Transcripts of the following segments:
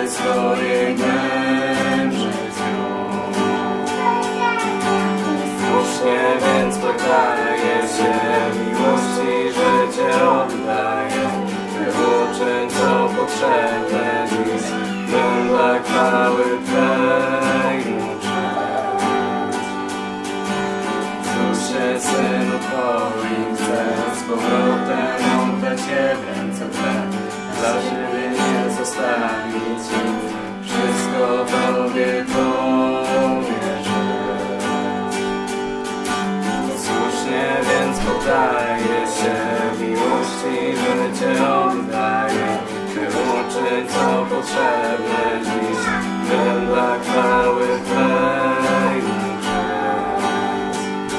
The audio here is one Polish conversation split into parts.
Życie swoje męże zjął. Słusznie więc poddaję się miłości, życie oddaję. Wyuczeń, co potrzebne dziś, bym dla chwały Twej mógł żyć. Cóż się, Synu Twoim, chcę z powrotem oddać się w ręce Twe. Dla siebie nie zostawić nic, wszystko Tobie powierzyć. Słusznie więc poddaję się miłości, życie oddaję. Wyuczyć, co potrzebne dziś, bym dla chwały Twej mógł żyć.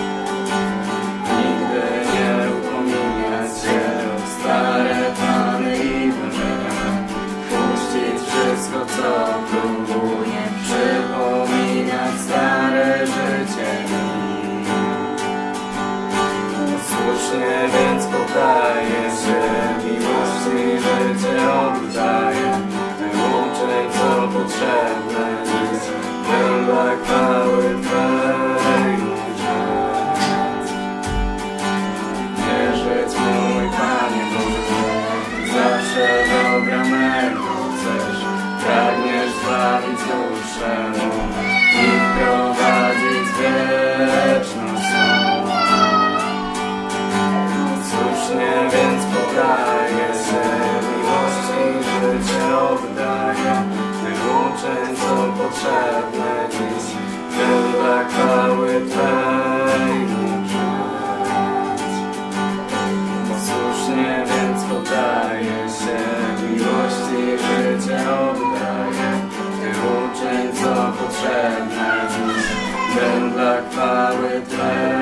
Nigdy nie upominać się o stare plany i marzenia, puścić wszystko, co próbuje, przypominać stare życie mi. Słusznie więc poddaję się miłości, życie oddaję. Wyuczeń, co potrzebne dziś, bym dla chwały Twej mógł żyć. Wierzyć, mój Panie Boże, zawsze dobra mego chcesz. Pragniesz zbawić duszę mą i wprowadzić wieczność swą. Słusznie więc poddaję się miłości, życie oddaję. Wyuczeń, co potrzebne dziś, bym dla chwały Twej mógł żyć. Słusznie więc poddaję się miłości, życie oddaję. Wyuczeń, co potrzebne dziś, bym dla chwały Twej